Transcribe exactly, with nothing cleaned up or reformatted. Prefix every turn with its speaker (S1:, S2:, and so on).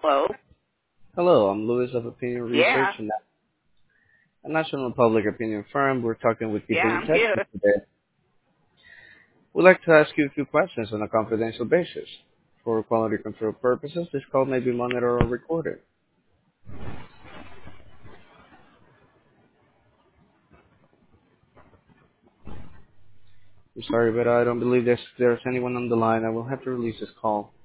S1: Hello?
S2: Hello, I'm Louis of Opinion Research,
S1: Yeah.
S2: and a national public opinion firm. We're talking with
S1: Yeah,
S2: people in
S1: I'm
S2: Texas
S1: here.
S2: today. We'd like to ask you a few questions on a confidential basis. For quality control purposes, this call may be monitored or recorded. I'm sorry, but I don't believe there's, there's anyone on the line. I will have to release this call.